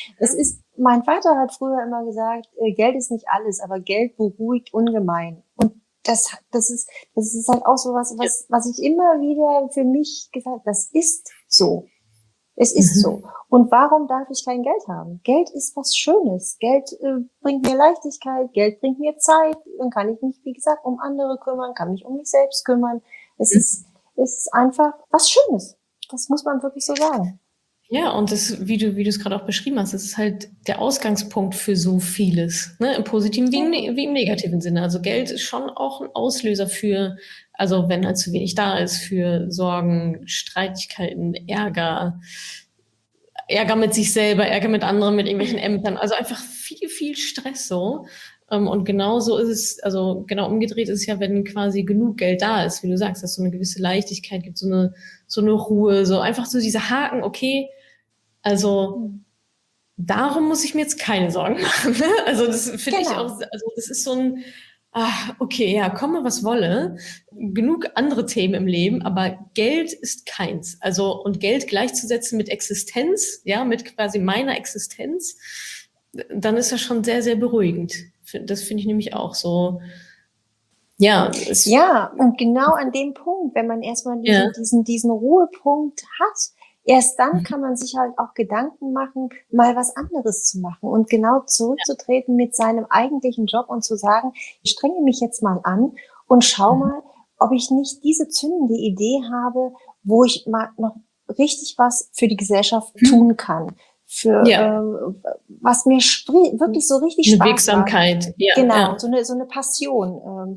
mein Vater hat früher immer gesagt, Geld ist nicht alles, aber Geld beruhigt ungemein. Und das ist halt auch so was ich immer wieder für mich gesagt habe, das ist so. Es ist so. Und warum darf ich kein Geld haben? Geld ist was Schönes. Geld bringt mir Leichtigkeit, Geld bringt mir Zeit. Dann kann ich mich, wie gesagt, um andere kümmern, kann mich um mich selbst kümmern. Es ist einfach was Schönes. Das muss man wirklich so sagen. Ja, und das, wie du es gerade auch beschrieben hast, das ist halt der Ausgangspunkt für so vieles, ne? Im positiven wie im negativen Sinne. Also Geld ist schon auch ein Auslöser für, also wenn halt zu wenig da ist, für Sorgen, Streitigkeiten, Ärger mit sich selber, Ärger mit anderen, mit irgendwelchen Ämtern. Also einfach viel, viel Stress so. Und genauso ist es, also genau umgedreht ist es ja, wenn quasi genug Geld da ist, wie du sagst, dass so eine gewisse Leichtigkeit gibt, so eine Ruhe, so einfach so diese Haken, okay, also darum muss ich mir jetzt keine Sorgen machen. Ne? Also das finde ich auch, also das ist so ein, okay, ja, komme was wolle, genug andere Themen im Leben, aber Geld ist keins. Also und Geld gleichzusetzen mit Existenz, ja, mit quasi meiner Existenz, dann ist das schon sehr, sehr beruhigend. Das finde ich nämlich auch so. Ja, und genau an dem Punkt, wenn man erstmal diesen Ruhepunkt hat, erst dann kann man sich halt auch Gedanken machen, mal was anderes zu machen und genau zurückzutreten mit seinem eigentlichen Job und zu sagen, ich strenge mich jetzt mal an und schau mal, ob ich nicht diese zündende Idee habe, wo ich mal noch richtig was für die Gesellschaft tun kann. Für was mir wirklich so richtig Spaß macht. Eine Wirksamkeit. Ja, genau, so eine Passion.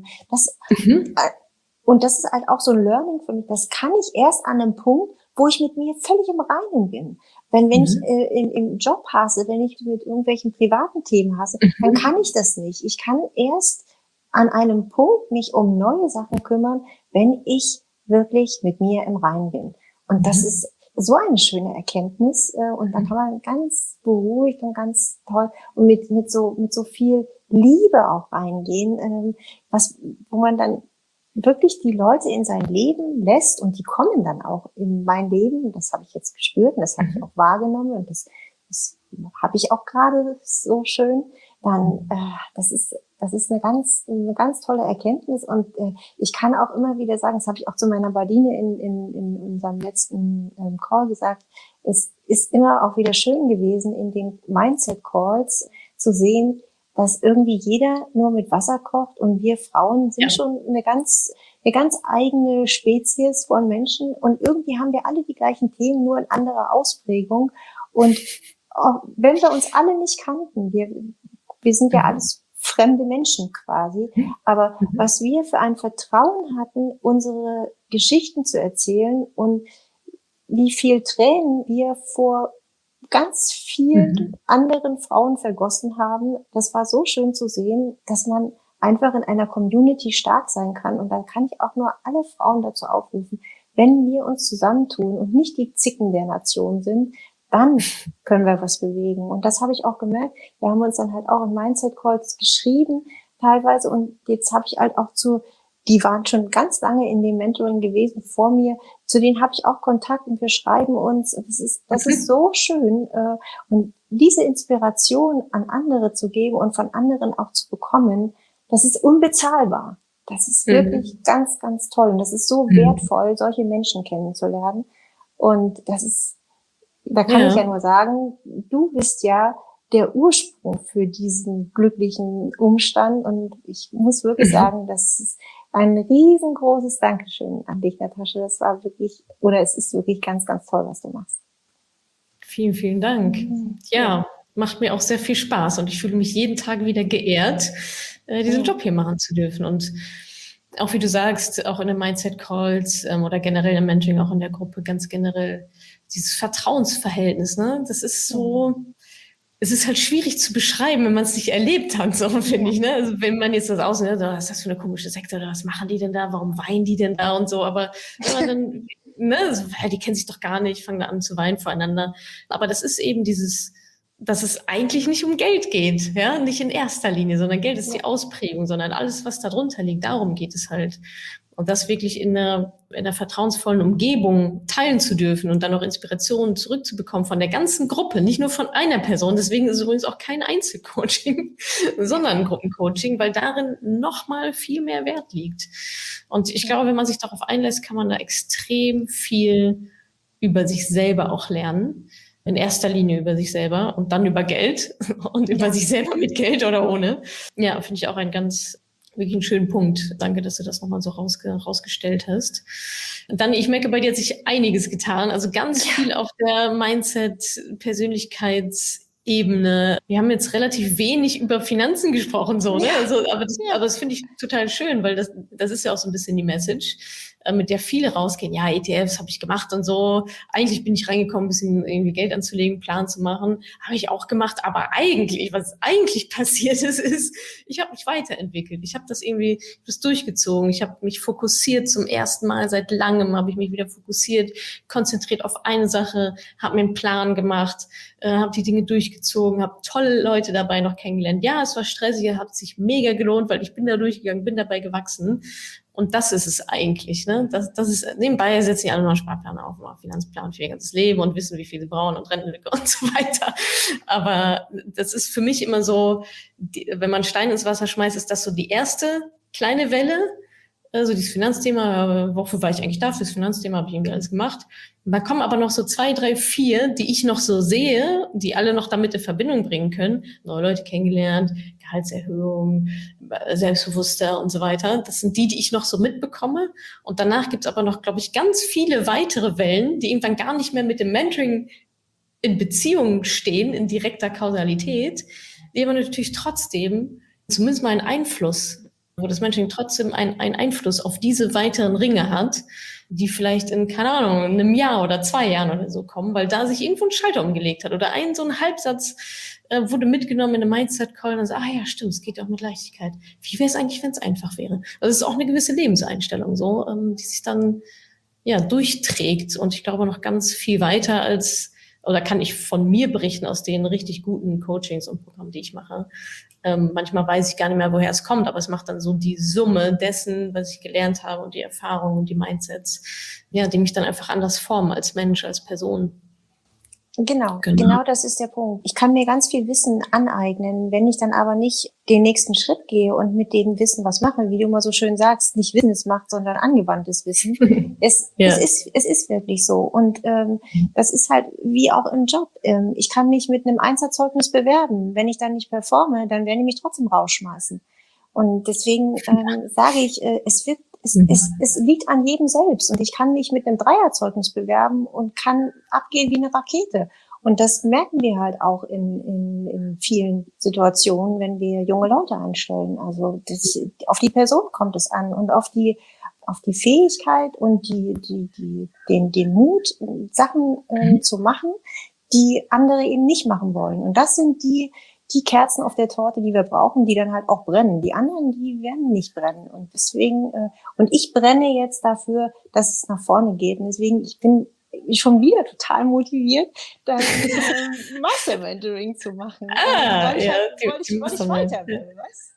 Und das ist halt auch so ein Learning für mich. Das kann ich erst an einem Punkt, wo ich mit mir völlig im Reinen bin. Wenn ich im Job hasse, wenn ich mit irgendwelchen privaten Themen hasse, dann kann ich das nicht. Ich kann erst an einem Punkt mich um neue Sachen kümmern, wenn ich wirklich mit mir im Reinen bin. Und das ist so eine schöne Erkenntnis. Und da kann man ganz beruhigt und ganz toll und mit so viel Liebe auch reingehen, wo man dann wirklich die Leute in sein Leben lässt und die kommen dann auch in mein Leben. Das habe ich jetzt gespürt und das habe ich auch wahrgenommen und das habe ich auch gerade so schön. Dann das ist eine ganz tolle Erkenntnis und ich kann auch immer wieder sagen, das habe ich auch zu meiner Badine in unserem letzten Call gesagt, es ist immer auch wieder schön gewesen, in den Mindset-Calls zu sehen, dass irgendwie jeder nur mit Wasser kocht und wir Frauen sind schon eine ganz eigene Spezies von Menschen und irgendwie haben wir alle die gleichen Themen, nur in anderer Ausprägung. Und wenn wir uns alle nicht kannten, wir sind ja alles fremde Menschen quasi. Aber was wir für ein Vertrauen hatten, unsere Geschichten zu erzählen und wie viel Tränen wir vor ganz vielen anderen Frauen vergossen haben, das war so schön zu sehen, dass man einfach in einer Community stark sein kann. Und dann kann ich auch nur alle Frauen dazu aufrufen, wenn wir uns zusammentun und nicht die Zicken der Nation sind, dann können wir was bewegen. Und das habe ich auch gemerkt. Wir haben uns dann halt auch in Mindset Calls geschrieben teilweise. Und jetzt habe ich halt auch die waren schon ganz lange in dem Mentoring gewesen vor mir. Zu denen habe ich auch Kontakt und wir schreiben uns. Das ist so schön. Und diese Inspiration an andere zu geben und von anderen auch zu bekommen, das ist unbezahlbar. Das ist wirklich ganz, ganz toll. Und das ist so wertvoll, solche Menschen kennenzulernen. Und da kann ich ja nur sagen, du bist ja der Ursprung für diesen glücklichen Umstand. Und ich muss wirklich sagen, das ist ein riesengroßes Dankeschön an dich, Natascha. Es ist wirklich ganz, ganz toll, was du machst. Vielen, vielen Dank. Ja, macht mir auch sehr viel Spaß und ich fühle mich jeden Tag wieder geehrt, diesen Job hier machen zu dürfen. Und auch wie du sagst, auch in den Mindset-Calls oder generell im Mentoring, auch in der Gruppe, ganz generell dieses Vertrauensverhältnis, ne? Das ist so, es ist halt schwierig zu beschreiben, wenn man es nicht erlebt hat, so finde ich, ne? Also wenn man jetzt das aussieht, was ist das für eine komische Sekte oder was machen die denn da, warum weinen die denn da und so, aber wenn man dann, ne, die kennen sich doch gar nicht, fangen da an zu weinen voreinander. Aber das ist eben dass es eigentlich nicht um Geld geht, ja, nicht in erster Linie, sondern Geld ist die Ausprägung, sondern alles, was da drunter liegt, darum geht es halt. Und das wirklich in einer vertrauensvollen Umgebung teilen zu dürfen und dann auch Inspirationen zurückzubekommen von der ganzen Gruppe, nicht nur von einer Person. Deswegen ist es übrigens auch kein Einzelcoaching, sondern ein Gruppencoaching, weil darin nochmal viel mehr Wert liegt. Und ich glaube, wenn man sich darauf einlässt, kann man da extrem viel über sich selber auch lernen. In erster Linie über sich selber und dann über Geld und über sich selber mit Geld oder ohne. Ja, finde ich auch wirklich einen schönen Punkt. Danke, dass du das nochmal so rausgestellt hast. Dann, ich merke, bei dir hat sich einiges getan. Also ganz viel auf der Mindset-Persönlichkeitsebene. Wir haben jetzt relativ wenig über Finanzen gesprochen, so, ne? Also, aber das finde ich total schön, weil das ist ja auch so ein bisschen die Message, mit der viele rausgehen. Ja, ETFs habe ich gemacht und so. Eigentlich bin ich reingekommen, ein bisschen irgendwie Geld anzulegen, Plan zu machen. Habe ich auch gemacht. Aber was eigentlich passiert ist, ich habe mich weiterentwickelt. Ich habe das durchgezogen. Ich habe mich fokussiert zum ersten Mal seit langem, habe ich mich wieder fokussiert, konzentriert auf eine Sache, habe mir einen Plan gemacht, habe die Dinge durchgezogen, habe tolle Leute dabei noch kennengelernt. Ja, es war stressig, hat sich mega gelohnt, weil ich bin da durchgegangen, bin dabei gewachsen. Und das ist es eigentlich, ne? Das ist, nebenbei setzen die alle mal einen Sparplan auf, mal Finanzplan für ihr ganzes Leben und wissen, wie viel sie brauchen und Rentenlücke und so weiter. Aber das ist für mich immer so, wenn man Stein ins Wasser schmeißt, ist das so die erste kleine Welle. Also dieses Finanzthema, wofür war ich eigentlich da? Fürs Finanzthema habe ich irgendwie alles gemacht. Und da kommen aber noch so 2, 3, 4, die ich noch so sehe, die alle noch damit in Verbindung bringen können. Neue Leute kennengelernt, Gehaltserhöhung, selbstbewusster und so weiter. Das sind die ich noch so mitbekomme. Und danach gibt's aber noch, glaube ich, ganz viele weitere Wellen, die irgendwann gar nicht mehr mit dem Mentoring in Beziehung stehen, in direkter Kausalität, die aber natürlich trotzdem zumindest mal einen Einfluss, wo das Mentoring trotzdem einen Einfluss auf diese weiteren Ringe hat, die vielleicht in, keine Ahnung, in einem Jahr oder 2 Jahren oder so kommen, weil da sich irgendwo ein Schalter umgelegt hat oder so ein Halbsatz wurde mitgenommen in einem Mindset-Call und dann so, ja, stimmt, es geht auch mit Leichtigkeit. Wie wäre es eigentlich, wenn es einfach wäre? Also es ist auch eine gewisse Lebenseinstellung so, die sich dann durchträgt und ich glaube noch ganz viel weiter oder kann ich von mir berichten aus den richtig guten Coachings und Programmen, die ich mache. Manchmal weiß ich gar nicht mehr, woher es kommt, aber es macht dann so die Summe dessen, was ich gelernt habe und die Erfahrungen und die Mindsets, die mich dann einfach anders formen als Mensch, als Person. Genau das ist der Punkt. Ich kann mir ganz viel Wissen aneignen, wenn ich dann aber nicht den nächsten Schritt gehe und mit dem Wissen was mache, wie du immer so schön sagst, nicht Wissensmacht, sondern angewandtes Wissen. Es ist wirklich so. Und das ist halt wie auch im Job. Ich kann mich mit einem Einserzeugnis bewerben. Wenn ich dann nicht performe, dann werden die mich trotzdem rausschmeißen. Und deswegen sage ich, es liegt an jedem selbst. Und ich kann mich mit einem Dreierzeugnis bewerben und kann abgehen wie eine Rakete. Und das merken wir halt auch in vielen Situationen, wenn wir junge Leute einstellen. Also auf die Person kommt es an und auf die Fähigkeit und den Mut, Sachen zu machen, die andere eben nicht machen wollen. Und das sind die Kerzen auf der Torte, die wir brauchen, die dann halt auch brennen. Die anderen, die werden nicht brennen. Und deswegen, und ich brenne jetzt dafür, dass es nach vorne geht. Und deswegen, ich bin schon wieder total motiviert, dann Master-Mentoring zu machen. Weil ich weiter will, was?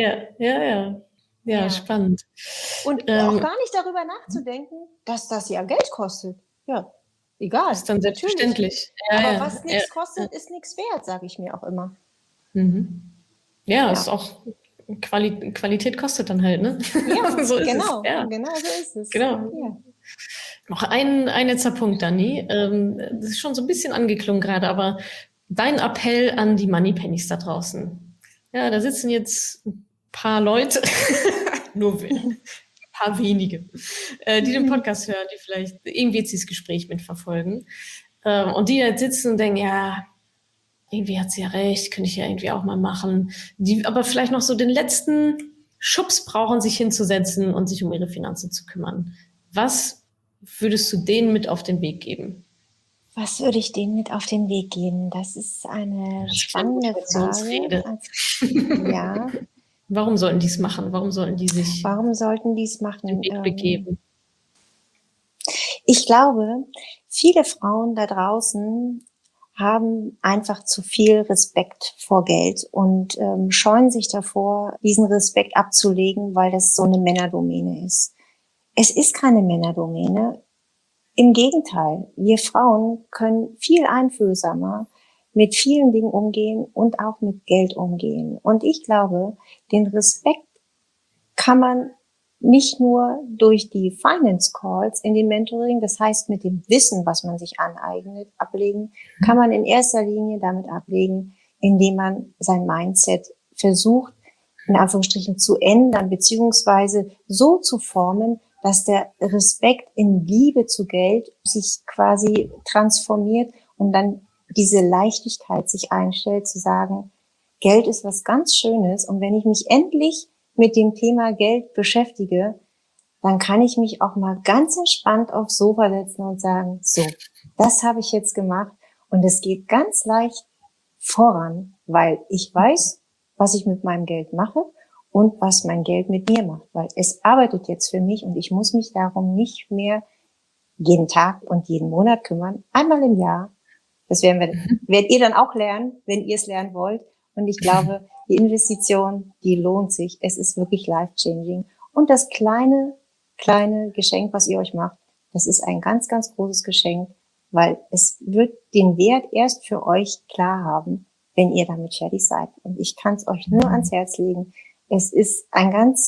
Ja, spannend. Und auch gar nicht darüber nachzudenken, dass das ja Geld kostet. Ja, egal. Das ist dann selbstverständlich. Aber was nichts kostet, ist nichts wert, sage ich mir auch immer. Mhm. Ja, ist auch Qualität kostet dann halt, ne? Ja, so ist genau, es. Ja. Genau so ist es. Genau. Ja. Noch ein letzter Punkt, Dani. Das ist schon so ein bisschen angeklungen gerade, aber dein Appell an die Moneypennies da draußen. Ja, da sitzen jetzt ein paar Leute, nur ein paar wenige, die den Podcast hören, die vielleicht irgendwie jetzt dieses Gespräch mitverfolgen. Und die jetzt sitzen und denken, ja, irgendwie hat sie ja recht, könnte ich ja irgendwie auch mal machen. Die aber vielleicht noch so den letzten Schubs brauchen, sich hinzusetzen und sich um ihre Finanzen zu kümmern. Was würdest du denen mit auf den Weg geben? Was würde ich denen mit auf den Weg geben? Das ist eine spannende Frage. Ja. Warum sollten die es machen? Warum sollten die es machen? Den Weg begeben? Ich glaube, viele Frauen da draußen haben einfach zu viel Respekt vor Geld und scheuen sich davor, diesen Respekt abzulegen, weil das so eine Männerdomäne ist. Es ist keine Männerdomäne. Im Gegenteil, wir Frauen können viel einfühlsamer mit vielen Dingen umgehen und auch mit Geld umgehen. Und ich glaube, den Respekt kann man nicht nur durch die Finance Calls in dem Mentoring, das heißt mit dem Wissen, was man sich aneignet, ablegen, kann man in erster Linie damit ablegen, indem man sein Mindset versucht, in Anführungsstrichen zu ändern, beziehungsweise so zu formen, dass der Respekt in Liebe zu Geld sich quasi transformiert und dann diese Leichtigkeit sich einstellt, zu sagen, Geld ist was ganz Schönes und wenn ich mich endlich mit dem Thema Geld beschäftige, dann kann ich mich auch mal ganz entspannt aufs Sofa setzen und sagen, so, das habe ich jetzt gemacht und es geht ganz leicht voran, weil ich weiß, was ich mit meinem Geld mache und was mein Geld mit mir macht, weil es arbeitet jetzt für mich und ich muss mich darum nicht mehr jeden Tag und jeden Monat kümmern, einmal im Jahr. Das werdet ihr dann auch lernen, wenn ihr es lernen wollt. Und ich glaube, die Investition, die lohnt sich. Es ist wirklich life-changing. Und das kleine Geschenk, was ihr euch macht, das ist ein ganz, ganz großes Geschenk, weil es wird den Wert erst für euch klar haben, wenn ihr damit fertig seid. Und ich kann es euch nur ans Herz legen. Es ist es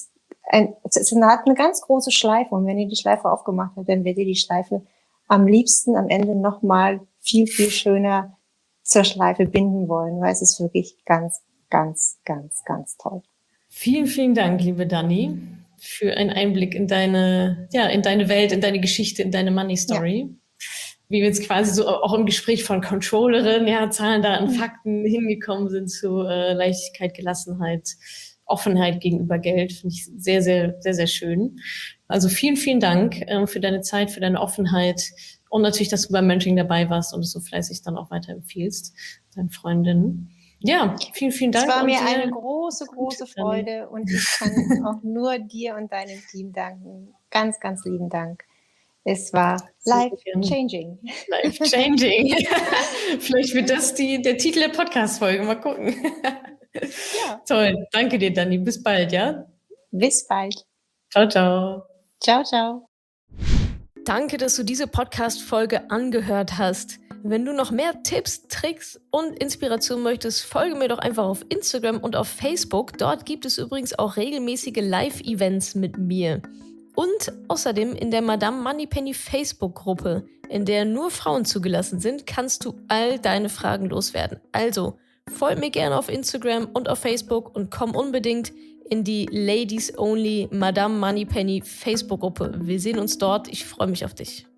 hat eine ganz große Schleife. Und wenn ihr die Schleife aufgemacht habt, dann werdet ihr die Schleife am liebsten am Ende nochmal viel, viel schöner zur Schleife binden wollen, weil es ist wirklich ganz, ganz, ganz, ganz toll. Vielen, vielen Dank, liebe Dani, für einen Einblick in deine Welt, in deine Geschichte, in deine Money Story. Ja. Wie wir jetzt quasi so auch im Gespräch von Controllerin, Zahlen, Daten, Fakten hingekommen sind zu Leichtigkeit, Gelassenheit, Offenheit gegenüber Geld, finde ich sehr, sehr, sehr, sehr schön. Also vielen, vielen Dank für deine Zeit, für deine Offenheit und natürlich, dass du beim Mentoring dabei warst und es so fleißig dann auch weiterempfiehlst, deinen Freundinnen. Ja, vielen, vielen Dank. Es war mir eine große, große Freude und ich kann auch nur dir und deinem Team danken. Ganz, ganz lieben Dank. Es war life-changing. Life-changing. Vielleicht wird das der Titel der Podcast-Folge. Mal gucken. Ja. Toll. Danke dir, Dani. Bis bald, ja? Bis bald. Ciao, ciao. Ciao, ciao. Danke, dass du diese Podcast-Folge angehört hast. Wenn du noch mehr Tipps, Tricks und Inspiration möchtest, folge mir doch einfach auf Instagram und auf Facebook. Dort gibt es übrigens auch regelmäßige Live-Events mit mir. Und außerdem in der Madame Moneypenny Facebook-Gruppe, in der nur Frauen zugelassen sind, kannst du all deine Fragen loswerden. Also, folg mir gerne auf Instagram und auf Facebook und komm unbedingt in die Ladies Only Madame Moneypenny Facebook-Gruppe. Wir sehen uns dort. Ich freue mich auf dich.